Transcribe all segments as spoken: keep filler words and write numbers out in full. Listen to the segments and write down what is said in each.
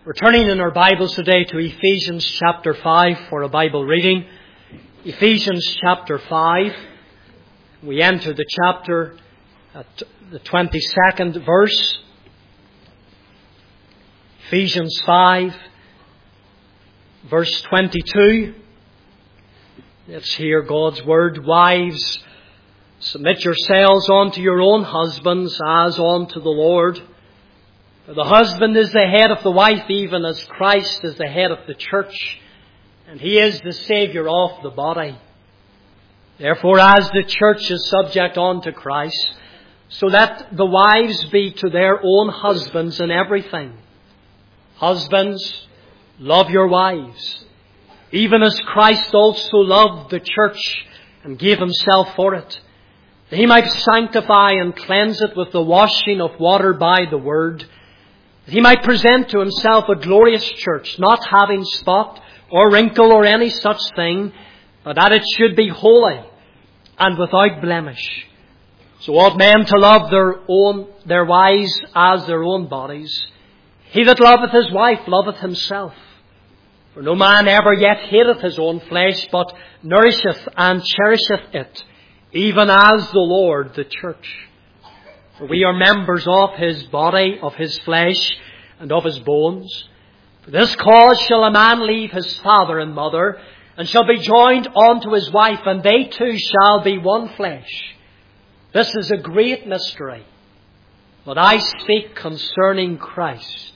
We're turning in our Bibles today to Ephesians chapter five for a Bible reading. Ephesians chapter five. We enter the chapter at the twenty-second verse. Ephesians five, verse twenty-two. Let's hear God's word. Wives, submit yourselves unto your own husbands as unto the Lord. For the husband is the head of the wife, even as Christ is the head of the church, and He is the Saviour of the body. Therefore, as the church is subject unto Christ, so let the wives be to their own husbands in everything. Husbands, love your wives, even as Christ also loved the church and gave Himself for it, that He might sanctify and cleanse it with the washing of water by the word, that He might present to Himself a glorious church, not having spot or wrinkle or any such thing, but that it should be holy and without blemish. So ought men to love their own, their wives as their own bodies. He that loveth his wife loveth himself. For no man ever yet hateth his own flesh, but nourisheth and cherisheth it, even as the Lord the church. For we are members of His body, of His flesh, and of His bones. For this cause shall a man leave his father and mother, and shall be joined unto his wife, and they two shall be one flesh. This is a great mystery, but I speak concerning Christ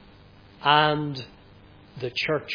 and the church.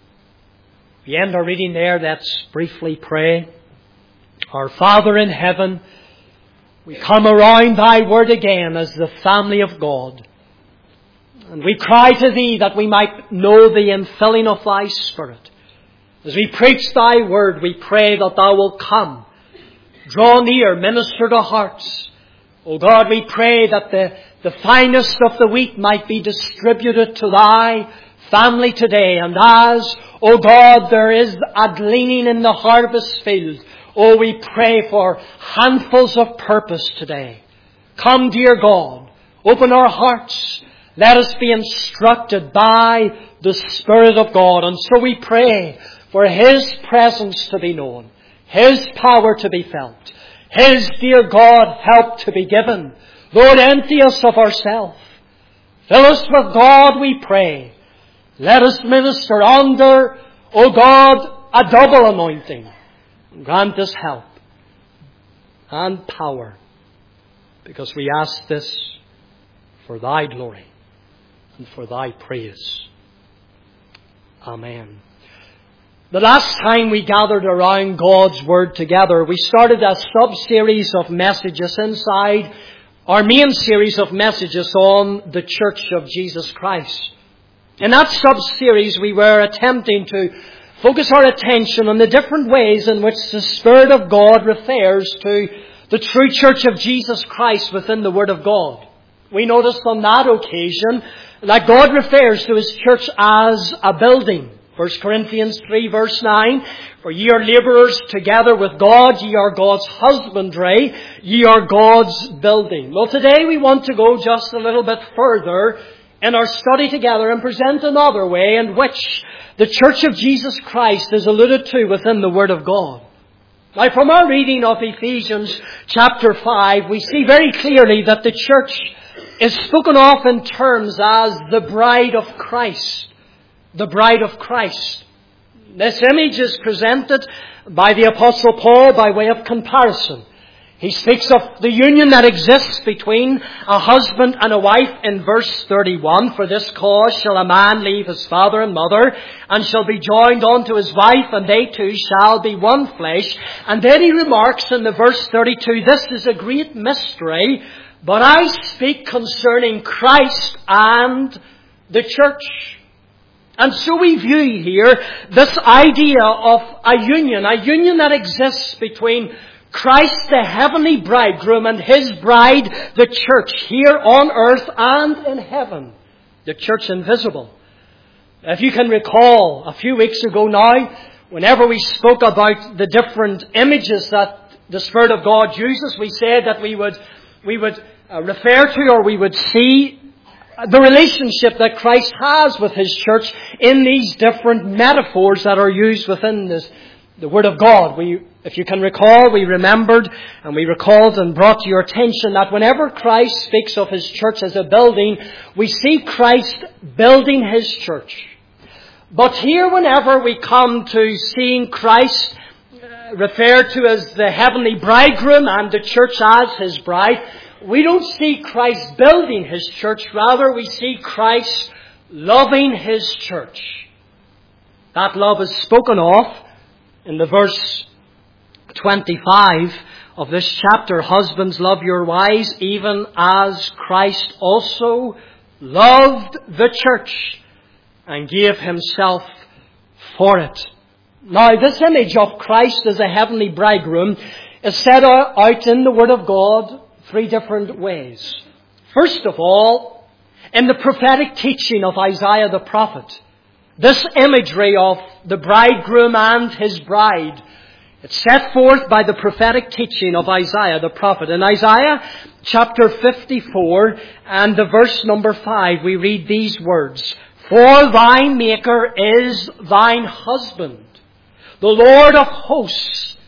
We end our reading there. Let's briefly pray. Our Father in heaven, we come around Thy word again as the family of God. And we cry to Thee that we might know the infilling of Thy Spirit. As we preach Thy word, we pray that Thou wilt come, draw near, minister to hearts. O God, we pray that the, the finest of the wheat might be distributed to Thy family today. And as, O God, there is a gleaning in the harvest field, oh, we pray for handfuls of purpose today. Come, dear God, open our hearts. Let us be instructed by the Spirit of God. And so we pray for His presence to be known, His power to be felt, His, dear God, help to be given. Lord, empty us of ourselves. Fill us with God, we pray. Let us minister under, O God, a double anointing. Grant us help and power, because we ask this for Thy glory and for Thy praise. Amen. The last time we gathered around God's Word together, we started a sub-series of messages inside our main series of messages on the Church of Jesus Christ. In that sub-series, we were attempting to focus our attention on the different ways in which the Spirit of God refers to the true Church of Jesus Christ within the Word of God. We noticed on that occasion that God refers to His church as a building. First Corinthians three verse nine, for ye are labourers together with God, ye are God's husbandry, ye are God's building. Well, today we want to go just a little bit further in our study together and present another way in which the Church of Jesus Christ is alluded to within the Word of God. Now, from our reading of Ephesians chapter five, we see very clearly that the church is spoken of in terms as the bride of Christ. The bride of Christ. This image is presented by the Apostle Paul by way of comparison. He speaks of the union that exists between a husband and a wife in verse thirty-one. For this cause shall a man leave his father and mother, and shall be joined unto his wife, and they two shall be one flesh. And then he remarks in the verse thirty-two, this is a great mystery, but I speak concerning Christ and the church. And so we view here this idea of a union, a union that exists between Christ, the heavenly bridegroom, and His bride, the church, here on earth and in heaven. The church invisible. If you can recall, a few weeks ago now, whenever we spoke about the different images that the Spirit of God uses, we said that we would, we would refer to, or we would see the relationship that Christ has with His church in these different metaphors that are used within this, the Word of God. We, if you can recall, we remembered and we recalled and brought to your attention that whenever Christ speaks of His church as a building, we see Christ building His church. But here, whenever we come to seeing Christ referred to as the heavenly bridegroom and the church as His bride, we don't see Christ building His church. Rather, we see Christ loving His church. That love is spoken of in the verse twenty-five of this chapter. Husbands, love your wives, even as Christ also loved the church and gave Himself for it. Now, this image of Christ as a heavenly bridegroom is set out in the Word of God three different ways. First of all, in the prophetic teaching of Isaiah the prophet, this imagery of the bridegroom and his bride, it's set forth by the prophetic teaching of Isaiah the prophet. In Isaiah chapter fifty-four and the verse number five, we read these words, "For thy Maker is thine husband. The Lord of hosts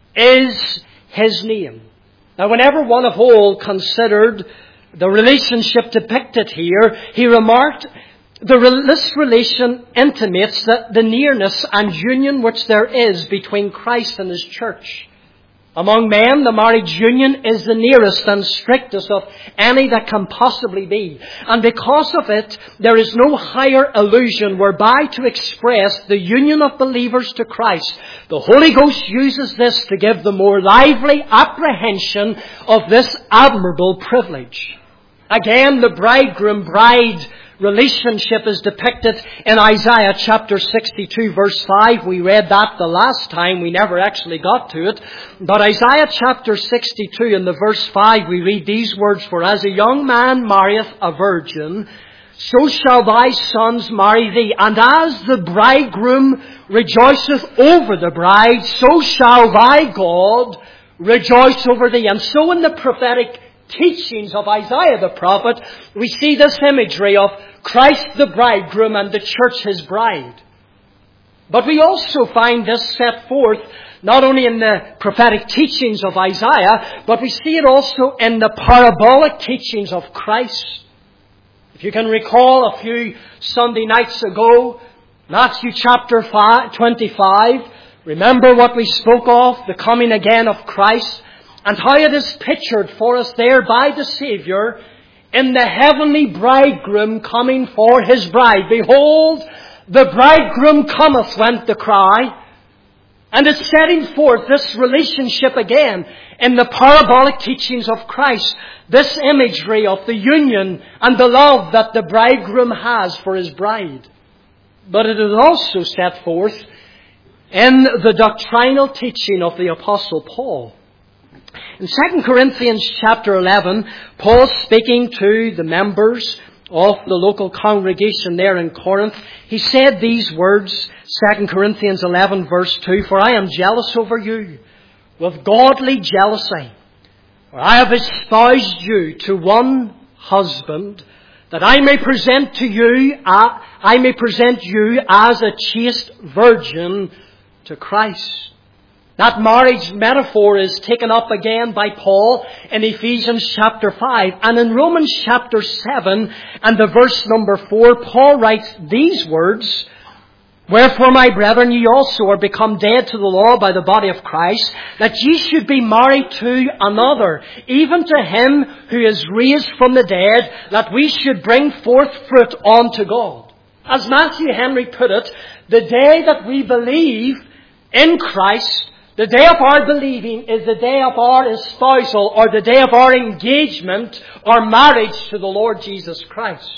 is His name." Now, whenever one of old considered the relationship depicted here, he remarked, the, this relation intimates that the nearness and union which there is between Christ and His church. Among men, the marriage union is the nearest and strictest of any that can possibly be. And because of it, there is no higher illusion whereby to express the union of believers to Christ. The Holy Ghost uses this to give the more lively apprehension of this admirable privilege. Again, the bridegroom-bride relationship is depicted in Isaiah chapter sixty-two verse five. We read that the last time. We never actually got to it. But Isaiah chapter sixty-two in the verse five we read these words, "For as a young man marrieth a virgin, so shall thy sons marry thee. And as the bridegroom rejoiceth over the bride, so shall thy God rejoice over thee." And so in the prophetic teachings of Isaiah the prophet, we see this imagery of Christ the bridegroom and the church His bride. But we also find this set forth not only in the prophetic teachings of Isaiah, but we see it also in the parabolic teachings of Christ. If you can recall a few Sunday nights ago, Matthew chapter twenty-five, remember what we spoke of, the coming again of Christ, and how it is pictured for us there by the Saviour in the heavenly bridegroom coming for His bride. "Behold, the bridegroom cometh," went the cry. And it's setting forth this relationship again in the parabolic teachings of Christ. This imagery of the union and the love that the bridegroom has for His bride. But it is also set forth in the doctrinal teaching of the Apostle Paul. In Second Corinthians chapter eleven, Paul, speaking to the members of the local congregation there in Corinth, he said these words, Second Corinthians eleven verse two, "For I am jealous over you with godly jealousy, for I have espoused you to one husband, that I may present to you, uh, I may present you as a chaste virgin to Christ." That marriage metaphor is taken up again by Paul in Ephesians chapter five. And in Romans chapter seven and the verse number four, Paul writes these words, "Wherefore, my brethren, ye also are become dead to the law by the body of Christ, that ye should be married to another, even to Him who is raised from the dead, that we should bring forth fruit unto God." As Matthew Henry put it, the day that we believe in Christ, the day of our believing is the day of our espousal, or the day of our engagement or marriage to the Lord Jesus Christ.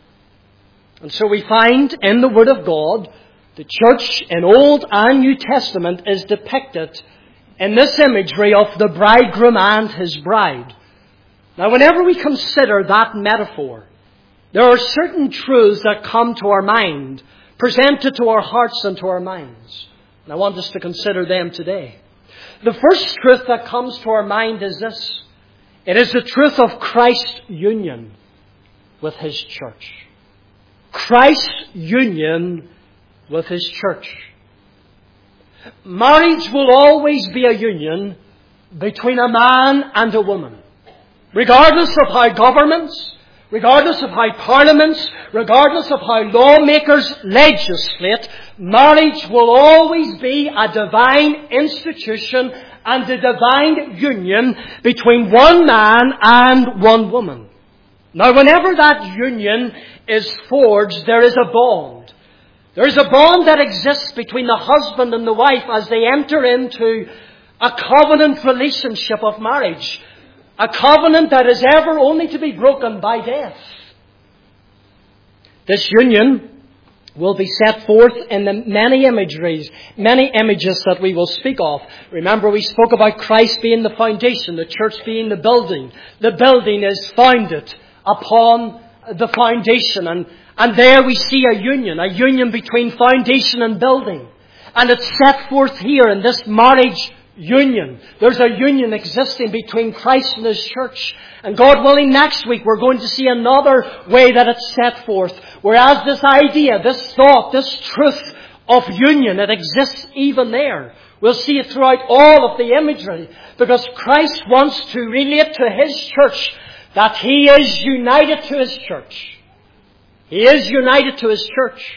And so we find in the Word of God, the church in Old and New Testament is depicted in this imagery of the bridegroom and his bride. Now, whenever we consider that metaphor, there are certain truths that come to our mind, presented to our hearts and to our minds. And I want us to consider them today. The first truth that comes to our mind is this. It is the truth of Christ's union. with His church. Christ's union with His church. Marriage will always be a union between a man and a woman. Regardless of how governments, regardless of how parliaments, regardless of how lawmakers legislate, marriage will always be a divine institution and a divine union between one man and one woman. Now, whenever that union is forged, there is a bond. There is a bond that exists between the husband and the wife as they enter into a covenant relationship of marriage. A covenant that is ever only to be broken by death. This union will be set forth in the many imageries, many images that we will speak of. Remember, we spoke about Christ being the foundation, the church being the building. The building is founded upon the foundation. And, and there we see a union, a union between foundation and building. And it's set forth here in this marriage union. There's a union existing between Christ and His church. And God willing, next week we're going to see another way that it's set forth. Whereas this idea, this thought, this truth of union, it exists even there. We'll see it throughout all of the imagery. Because Christ wants to relate to His church that He is united to His church. He is united to His church.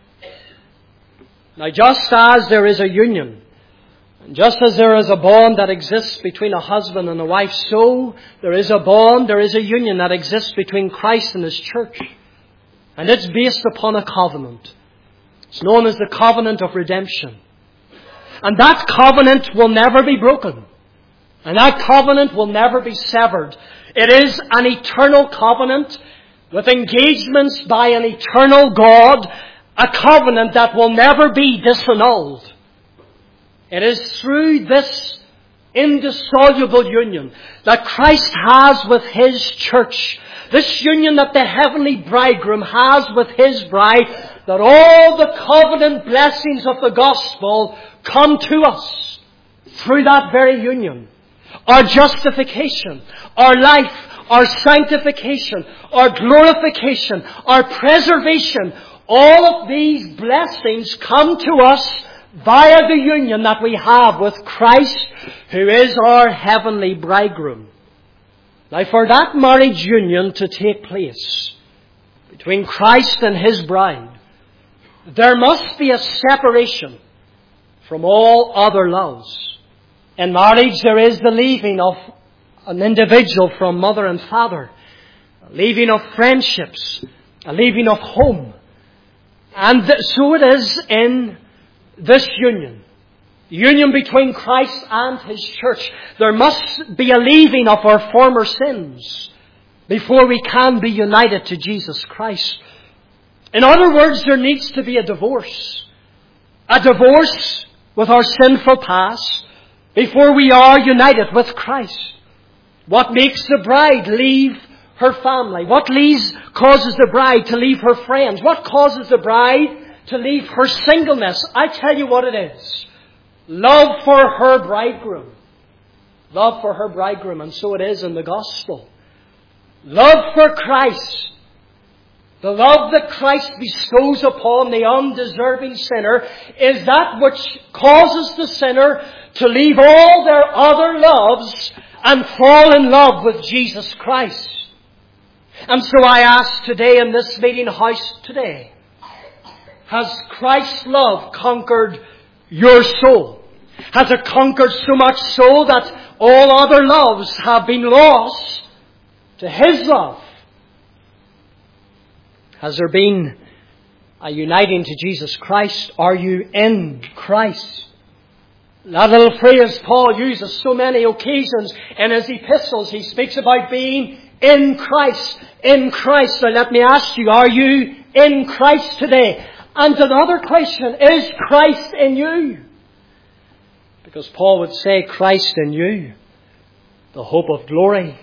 Now, just as there is a union, and just as there is a bond that exists between a husband and a wife, so there is a bond, there is a union that exists between Christ and His church. And it's based upon a covenant. It's known as the covenant of redemption. And that covenant will never be broken. And that covenant will never be severed. It is an eternal covenant with engagements by an eternal God. A covenant that will never be disannulled. It is through this indissoluble union that Christ has with His church, this union that the heavenly bridegroom has with His bride, that all the covenant blessings of the gospel come to us through that very union. Our justification, our life, our sanctification, our glorification, our preservation, all of these blessings come to us via the union that we have with Christ, who is our heavenly bridegroom. Now, for that marriage union to take place between Christ and His bride, there must be a separation from all other loves. In marriage, there is the leaving of an individual from mother and father, a leaving of friendships, a leaving of home. And so it is in this union, the union between Christ and His church. There must be a leaving of our former sins before we can be united to Jesus Christ. In other words, there needs to be a divorce. A divorce with our sinful past before we are united with Christ. What makes the bride leave her family? What leaves, causes the bride to leave her friends? What causes the bride to leave her singleness? I tell you what it is. Love for her bridegroom. Love for her bridegroom. And so it is in the gospel. Love for Christ. The love that Christ bestows upon the undeserving sinner is that which causes the sinner to leave all their other loves and fall in love with Jesus Christ. And so I ask today in this meeting house today, has Christ's love conquered your soul? Has it conquered so much so that all other loves have been lost to His love? Has there been a uniting to Jesus Christ? Are you in Christ? That little phrase Paul uses so many occasions in his epistles. He speaks about being in Christ. In Christ. Now let me ask you, are you in Christ today? And another question, is Christ in you? Because Paul would say, Christ in you, the hope of glory.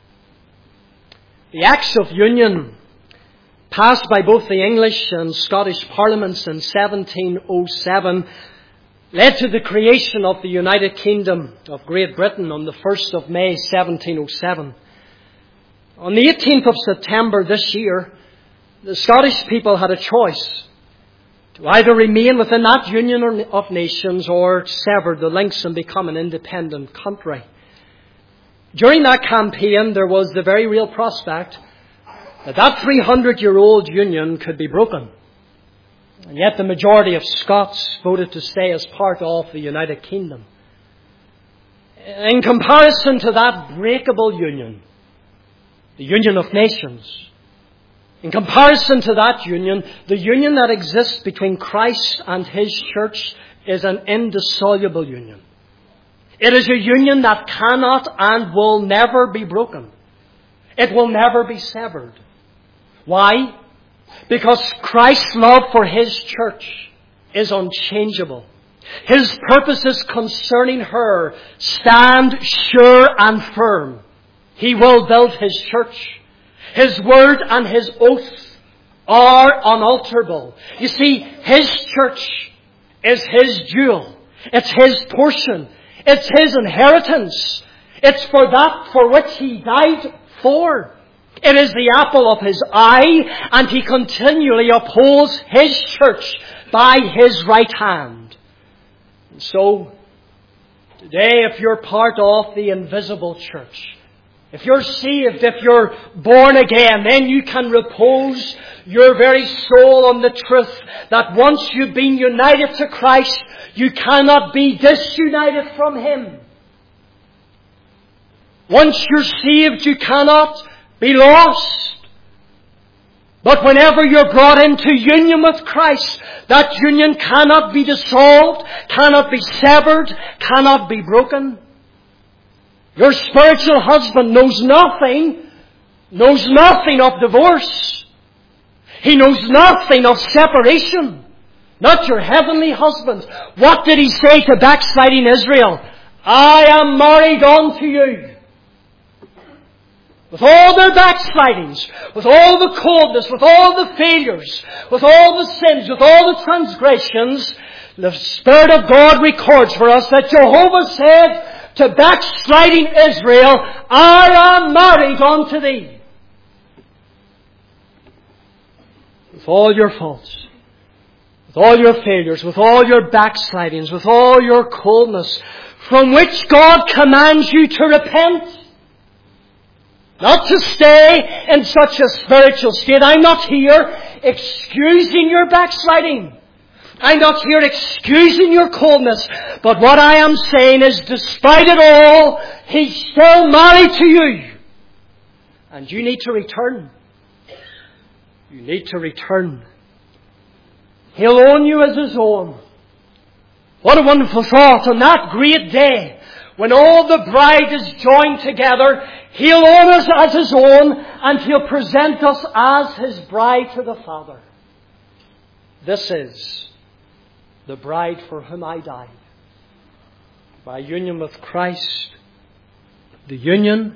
The Acts of Union, passed by both the English and Scottish Parliaments in seventeen oh seven, led to the creation of the United Kingdom of Great Britain on the first of May seventeen oh seven. On the eighteenth of September this year, the Scottish people had a choice to either remain within that union of nations or sever the links and become an independent country. During that campaign, there was the very real prospect that that three hundred year old union could be broken. And yet the majority of Scots voted to stay as part of the United Kingdom. In comparison to that breakable union, the union of nations, in comparison to that union, the union that exists between Christ and His church is an indissoluble union. It is a union that cannot and will never be broken. It will never be severed. Why? Because Christ's love for His church is unchangeable. His purposes concerning her stand sure and firm. He will build His church. His word and His oath are unalterable. You see, His church is His jewel. It's His portion. It's His inheritance. It's for that for which He died for. It is the apple of His eye, and He continually upholds His church by His right hand. And so, today, if you're part of the invisible church, if you're saved, if you're born again, then you can repose your very soul on the truth that once you've been united to Christ, you cannot be disunited from Him. Once you're saved, you cannot be lost. But whenever you're brought into union with Christ, that union cannot be dissolved, cannot be severed, cannot be broken. Your spiritual husband knows nothing, knows nothing of divorce. He knows nothing of separation. Not your heavenly husband. What did He say to backsliding Israel? I am married unto you. With all their backslidings, with all the coldness, with all the failures, with all the sins, with all the transgressions, the Spirit of God records for us that Jehovah said to backsliding Israel, I am married unto thee. With all your faults, with all your failures, with all your backslidings, with all your coldness, from which God commands you to repent. Not to stay in such a spiritual state. I'm not here excusing your backsliding. I'm not here excusing your coldness. But what I am saying is, despite it all, He's still married to you. And you need to return. You need to return. He'll own you as His own. What a wonderful thought. On that great day, when all the bride is joined together, He'll own us as His own, and He'll present us as His bride to the Father. This is the bride for whom I died. By union with Christ, the union,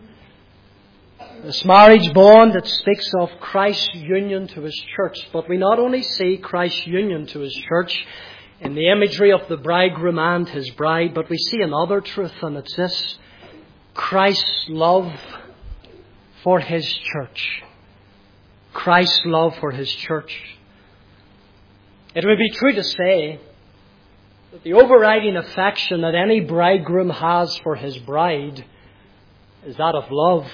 this marriage bond that speaks of Christ's union to His church. But we not only see Christ's union to His church in the imagery of the bridegroom and His bride, but we see another truth, and it's this: Christ's love for His church. Christ's love for His church. It would be true to say that the overriding affection that any bridegroom has for his bride is that of love.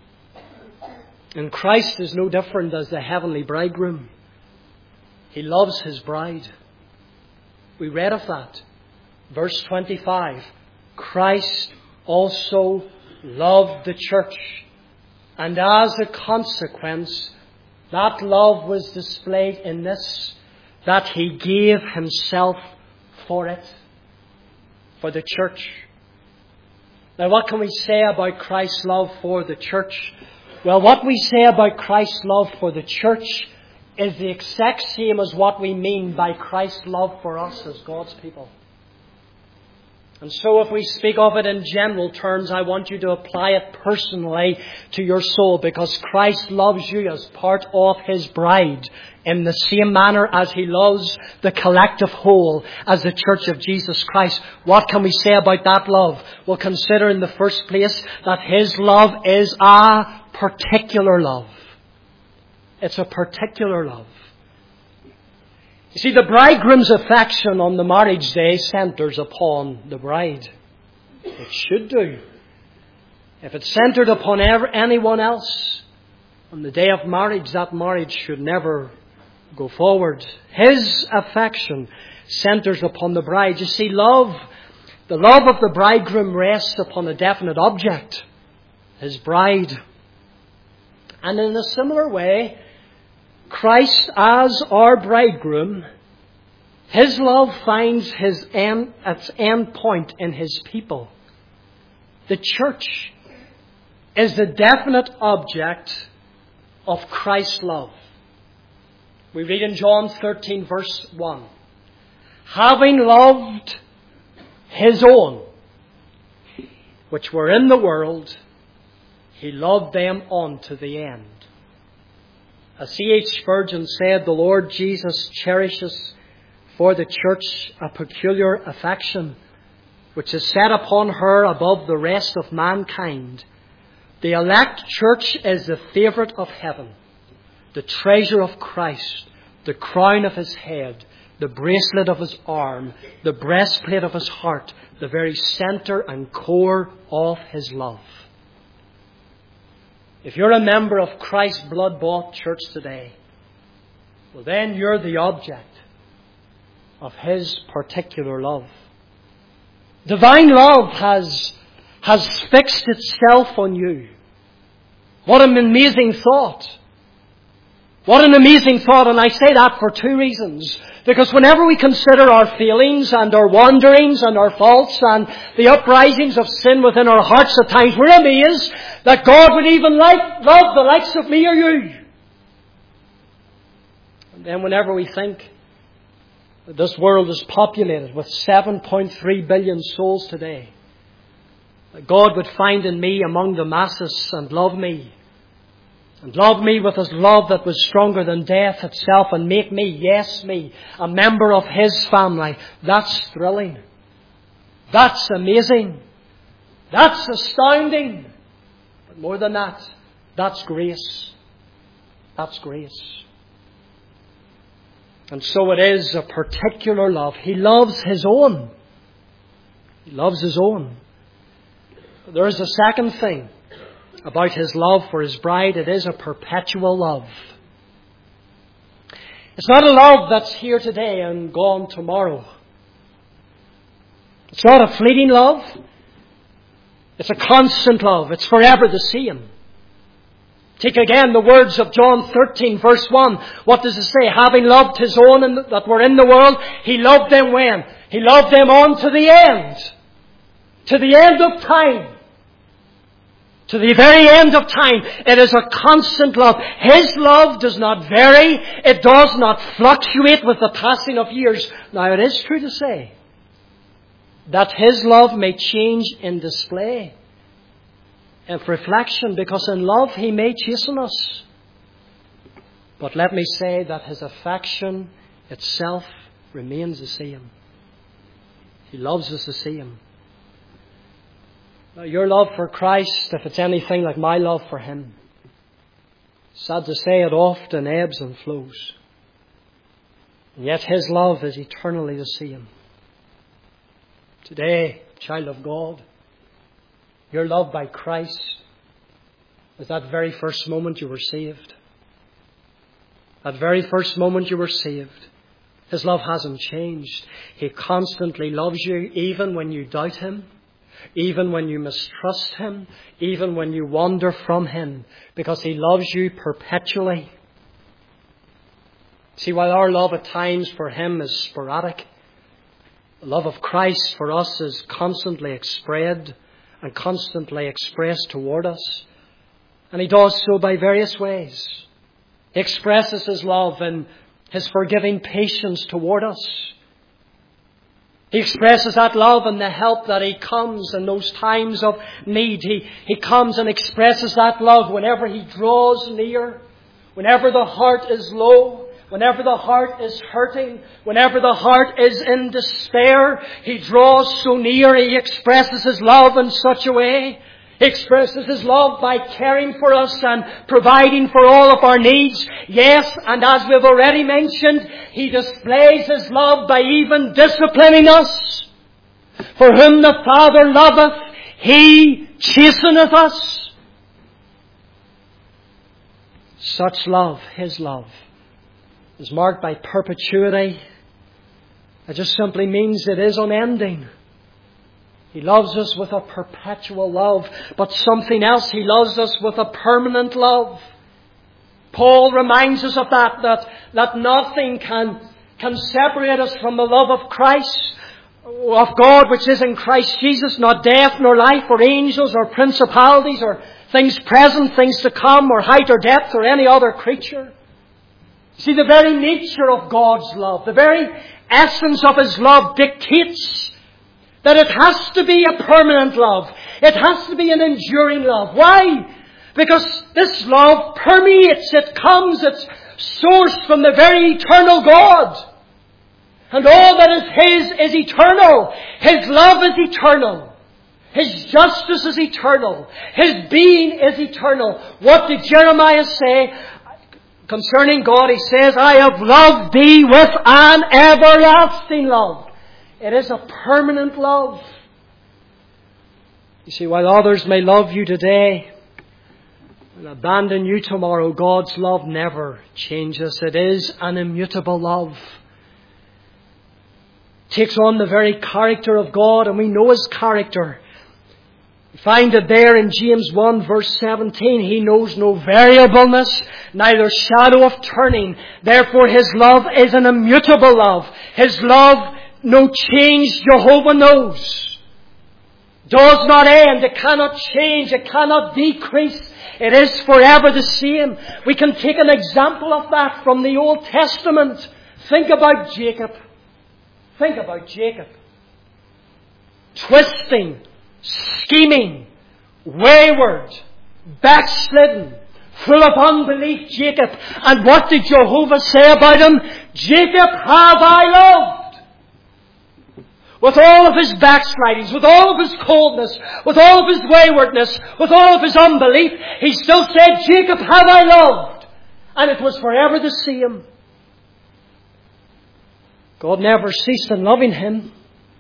And Christ is no different as the heavenly bridegroom. He loves His bride. We read of that. Verse twenty-five. Christ also loved the church, and as a consequence, that love was displayed in this, that He gave Himself for it, for the church. Now, what can we say about Christ's love for the church? Well, what we say about Christ's love for the church is the exact same as what we mean by Christ's love for us as God's people. And so if we speak of it in general terms, I want you to apply it personally to your soul, because Christ loves you as part of His bride in the same manner as He loves the collective whole as the church of Jesus Christ. What can we say about that love? Well, consider in the first place that His love is a particular love. It's a particular love. You see, the bridegroom's affection on the marriage day centers upon the bride. It should do. If it centered upon ever, anyone else, on the day of marriage, that marriage should never go forward. His affection centers upon the bride. You see, love, the love of the bridegroom rests upon a definite object, his bride. And in a similar way, Christ as our bridegroom, his love finds his end, its end point in his people. The church is the definite object of Christ's love. We read in John thirteen verse one, having loved his own, which were in the world, he loved them unto the end. As C H Spurgeon said, the Lord Jesus cherishes for the church a peculiar affection, which is set upon her above the rest of mankind. The elect church is the favourite of heaven, the treasure of Christ, the crown of his head, the bracelet of his arm, the breastplate of his heart, the very centre and core of his love. If you're a member of Christ's blood-bought church today, well then you're the object of his particular love. Divine love has, has fixed itself on you. What an amazing thought. What an amazing thought, and I say that for two reasons. Because whenever we consider our feelings and our wanderings and our faults and the uprisings of sin within our hearts at times, we're amazed that God would even like, love the likes of me or you. And then whenever we think that this world is populated with seven point three billion souls today, that God would find in me among the masses and love me. And love me with his love that was stronger than death itself and make me, yes me, a member of his family. That's thrilling. That's amazing. That's astounding. But more than that, that's grace. That's grace. And so it is a particular love. He loves his own. He loves his own. There is a second thing about his love for his bride. It is a perpetual love. It's not a love that's here today and gone tomorrow. It's not a fleeting love. It's a constant love. It's forever the same. Take again the words of John thirteen verse one. What does it say? Having loved his own in the, that were in the world, he loved them when? He loved them on to the end. To the end of time. To the very end of time. It is a constant love. His love does not vary. It does not fluctuate with the passing of years. Now it is true to say that his love may change in display and reflection, because in love he may chasten us. But let me say that his affection itself remains the same. He loves us the same. Now, your love for Christ, if it's anything like my love for him, sad to say, it often ebbs and flows. And yet his love is eternally the same. Today, child of God, your love by Christ is that very first moment you were saved. That very first moment you were saved. His love hasn't changed. He constantly loves you even when you doubt him. Even when you mistrust him, even when you wander from him, because he loves you perpetually. See, while our love at times for him is sporadic, the love of Christ for us is constantly expressed and constantly expressed toward us. And he does so by various ways. He expresses his love in his forgiving patience toward us. He expresses that love and the help that he comes in those times of need. He, he comes and expresses that love whenever he draws near, whenever the heart is low, whenever the heart is hurting, whenever the heart is in despair. He draws so near, he expresses his love in such a way. He expresses His love by caring for us and providing for all of our needs. Yes, and as we've already mentioned, He displays His love by even disciplining us. For whom the Father loveth, He chasteneth us. Such love, His love, is marked by perpetuity. It just simply means it is unending. He loves us with a perpetual love, but something else, He loves us with a permanent love. Paul reminds us of that, that, that nothing can, can separate us from the love of Christ, of God which is in Christ Jesus, not death nor life or angels or principalities or things present, things to come, or height or depth or any other creature. See, the very nature of God's love, the very essence of His love dictates that it has to be a permanent love. It has to be an enduring love. Why? Because this love permeates, it comes, it's sourced from the very eternal God. And all that is His is eternal. His love is eternal. His justice is eternal. His being is eternal. What did Jeremiah say concerning God? He says, I have loved thee with an everlasting love. It is a permanent love. You see, while others may love you today and abandon you tomorrow, God's love never changes. It is an immutable love. It takes on the very character of God, and we know His character. We find it there in James one verse seventeen. He knows no variableness, neither shadow of turning. Therefore His love is an immutable love. His love, no change, Jehovah knows. Does not end. It cannot change. It cannot decrease. It is forever the same. We can take an example of that from the Old Testament. Think about Jacob. Think about Jacob. Twisting, scheming, wayward, backslidden, full of unbelief, Jacob. And what did Jehovah say about him? Jacob have I loved. With all of his backslidings, with all of his coldness, with all of his waywardness, with all of his unbelief, he still said, Jacob have I loved. And it was forever the same. God never ceased in loving him.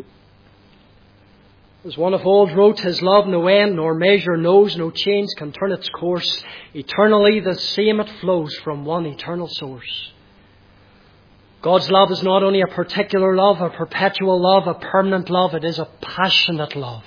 As one of old wrote, His love no end nor measure knows, no change can turn its course. Eternally the same it flows from one eternal source. God's love is not only a particular love, a perpetual love, a permanent love. It is a passionate love.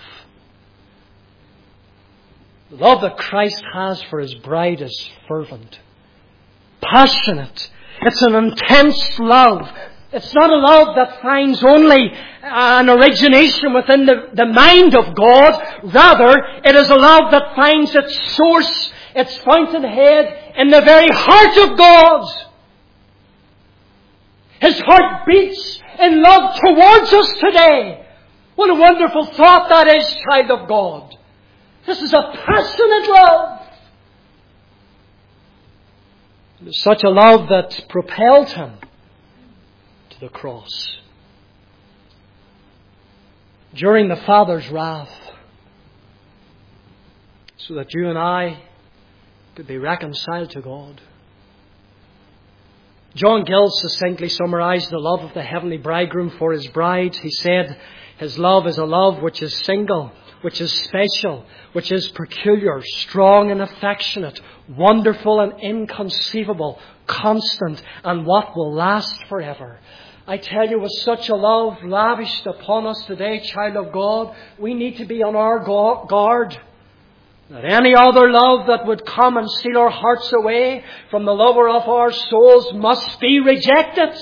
The love that Christ has for His bride is fervent, passionate. It's an intense love. It's not a love that finds only an origination within the, the mind of God. Rather, it is a love that finds its source, its fountainhead in the very heart of God. His heart beats in love towards us today. What a wonderful thought that is, child of God. This is a passionate love. It is such a love that propelled Him to the cross. During the Father's wrath, so that you and I could be reconciled to God. John Gill succinctly summarized the love of the heavenly bridegroom for his bride. He said, His love is a love which is single, which is special, which is peculiar, strong and affectionate, wonderful and inconceivable, constant, and what will last forever. I tell you, with such a love lavished upon us today, child of God, we need to be on our guard. That any other love that would come and steal our hearts away from the lover of our souls must be rejected.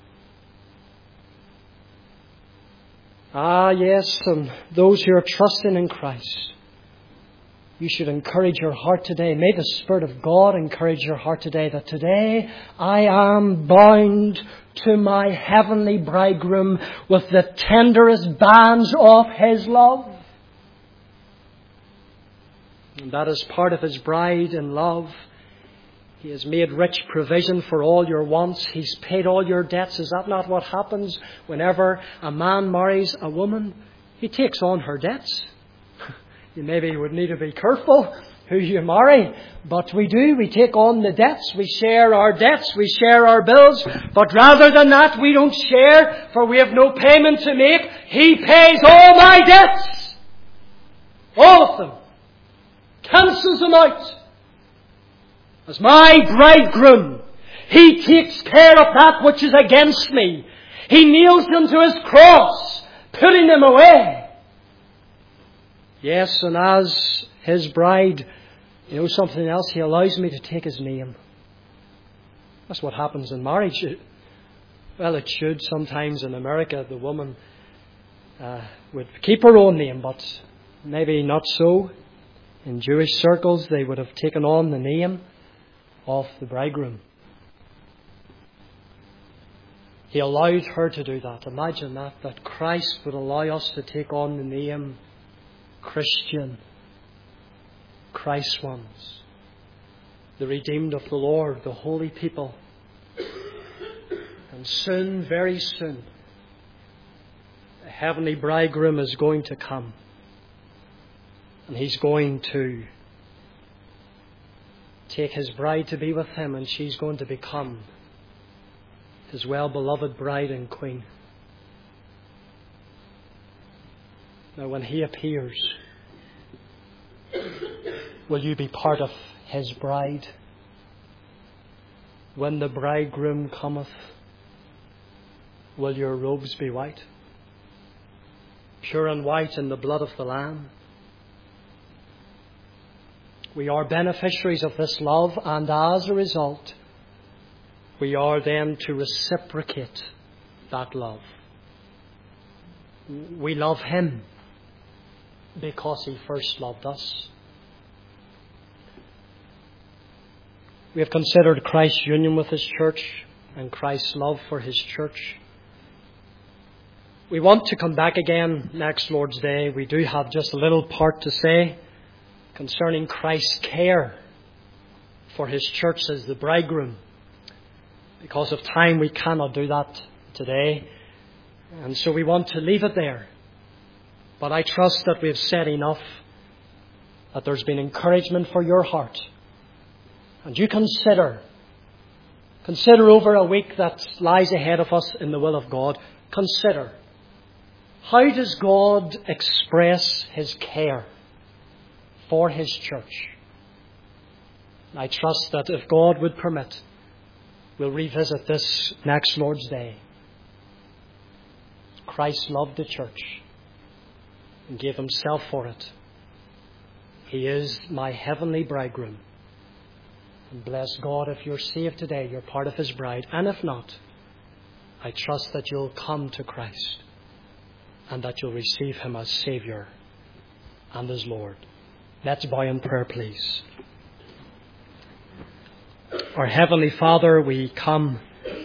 Ah, yes, and those who are trusting in Christ, you should encourage your heart today. May the Spirit of God encourage your heart today, that today I am bound to my heavenly bridegroom with the tenderest bands of His love. And that is part of His bride in love. He has made rich provision for all your wants. He's paid all your debts. Is that not what happens whenever a man marries a woman? He takes on her debts. You maybe would need to be careful who you marry. But we do. We take on the debts. We share our debts. We share our bills. But rather than that, we don't share, for we have no payment to make. He pays all my debts. All of them. Cancels them out. As my bridegroom, He takes care of that which is against me. He nails them to His cross, putting them away. Yes, and as His bride, you know something else? He allows me to take His name. That's what happens in marriage. Well, it should. Sometimes in America, the woman uh, would keep her own name, but maybe not so. In Jewish circles, they would have taken on the name of the bridegroom. He allowed her to do that. Imagine that, that Christ would allow us to take on the name Christian, Christ's ones, the redeemed of the Lord, the holy people. And soon, very soon, the heavenly bridegroom is going to come. And He's going to take His bride to be with Him, and she's going to become His well-beloved bride and queen. Now, when He appears, will you be part of His bride? When the bridegroom cometh, will your robes be white? Pure and white in the blood of the Lamb. We are beneficiaries of this love, and as a result, we are then to reciprocate that love. We love Him because He first loved us. We have considered Christ's union with His church and Christ's love for His church. We want to come back again next Lord's Day. We do have just a little part to say concerning Christ's care for His church as the bridegroom. Because of time, we cannot do that today. And so we want to leave it there. But I trust that we have said enough, that there's been encouragement for your heart. And you consider, consider over a week that lies ahead of us in the will of God. Consider, how does God express His care for His church? I trust that if God would permit, we'll revisit this next Lord's Day. Christ loved the church and gave Himself for it. He is my heavenly bridegroom. And bless God, if you're saved today, you're part of His bride. And if not, I trust that you'll come to Christ and that you'll receive Him as Saviour and as Lord. Let's bow in prayer, please. Our Heavenly Father, we come.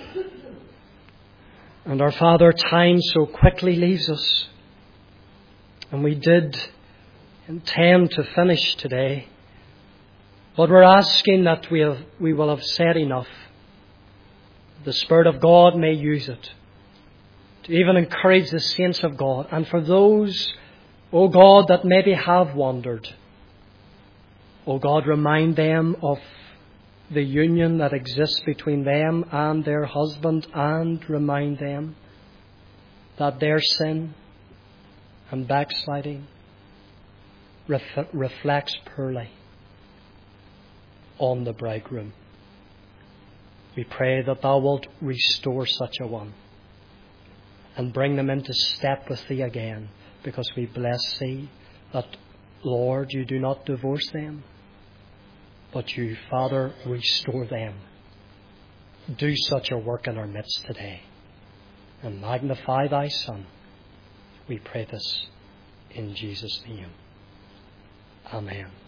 And our Father, time so quickly leaves us. And we did intend to finish today. But we're asking that we, have, we will have said enough. The Spirit of God may use it to even encourage the saints of God. And for those, O God, that maybe have wandered, O God, remind them of the union that exists between them and their husband, and remind them that their sin and backsliding ref- reflects poorly on the bridegroom. We pray that Thou wilt restore such a one and bring them into step with Thee again, because we bless Thee that, Lord, You do not divorce them, but You, Father, restore them. Do such a work in our midst today. And magnify Thy Son. We pray this in Jesus' name. Amen.